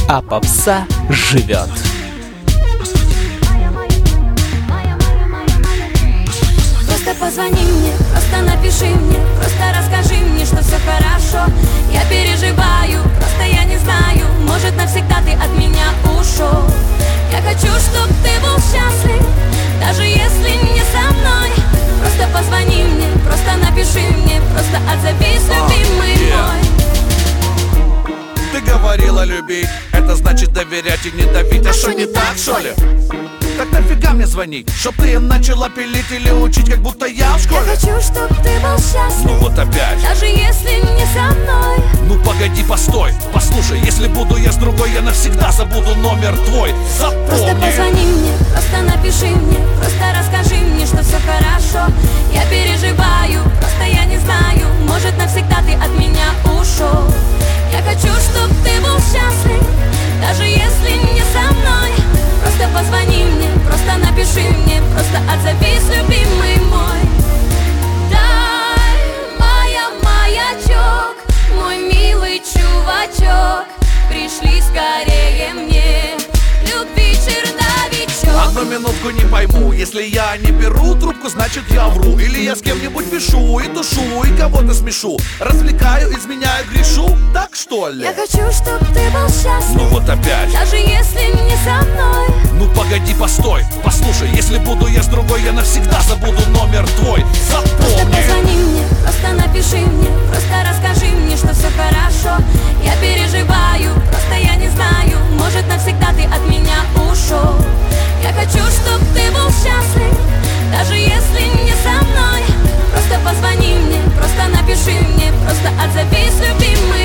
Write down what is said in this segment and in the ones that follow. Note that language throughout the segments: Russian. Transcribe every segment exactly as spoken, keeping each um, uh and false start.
А попса живет. Просто позвони мне, просто напиши мне, просто расскажи мне, что все хорошо. Я переживаю, просто я не знаю, может навсегда ты от меня ушел. Я хочу, чтоб ты был счастлив, даже если не со мной. Просто позвони мне, просто напиши мне, просто отзовись, любимый oh, yeah. мой. Ты говорила любить, это значит доверять и не давить. А, а что не так, что ли? Так нафига мне звонить? Чтоб ты начала пилить или учить, как будто я в школе? Я хочу, чтоб ты был счастлив, ну вот опять, даже если не со мной. Ну погоди, постой, послушай, если буду я с другой, я навсегда забуду номер твой. Запомни. Просто позвони мне, просто напиши мне, просто расскажи мне, что все хорошо. Я переживаю, просто я не знаю, может навсегда ты от меня ушел. Я хочу, чтоб ты был счастлив, даже если не со мной. Просто позвони мне, просто напиши мне, просто отзовись, любимый мой. Дай, моя маячок, мой милый чувачок, пришли скорее мне, любви черновичок. Одну минутку не пойму, если я не беру трубку, значит я вру. Или я с кем-нибудь пишу и тушу, и кого-то смешу, развлекаю, изменяю, грешу, так что ли? Я хочу, чтоб ты был счастлив, ну вот опять, даже если не со мной. Ну погоди, постой, послушай, если буду я с другой, я навсегда забуду номер твой. Запомни. Просто позвони мне, просто напиши мне, просто расскажи мне, что все хорошо. Я переживаю, просто я не знаю, может навсегда ты от меня ушел. Я хочу, чтоб ты был счастлив, даже если не со мной. Просто позвони мне, просто напиши мне, просто отзовись, любимый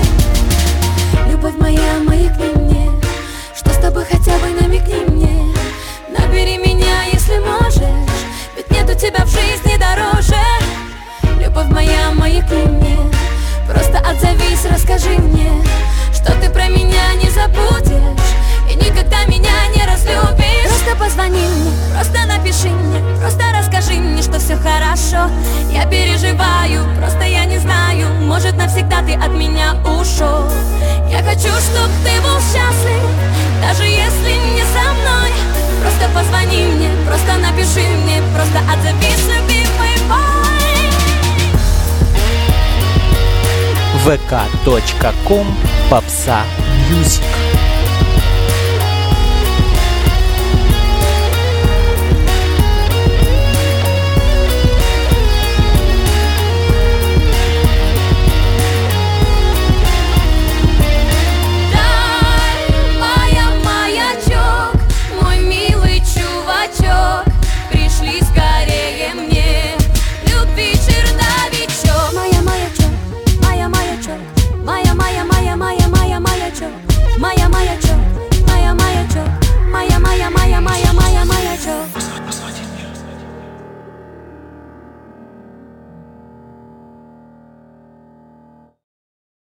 мой. Любовь моя, маякни мне, что с тобой хотя бы намекни мне. Набери меня, если можешь, ведь нет у тебя в жизни дороже. Любовь моя, маякни мне, просто отзовись, расскажи мне, что ты про меня не забудешь и никогда меня не разлюбишь. Просто позвони мне, просто напиши мне, просто расскажи мне, что все хорошо. Я переживаю, просто я не знаю, может навсегда ты от меня ушел. Я хочу, чтоб ты был счастлив, даже если не со мной. Просто позвони мне, просто напиши мне, просто отзовись, любимый мой. вэ ка точка ком попса мьюзик.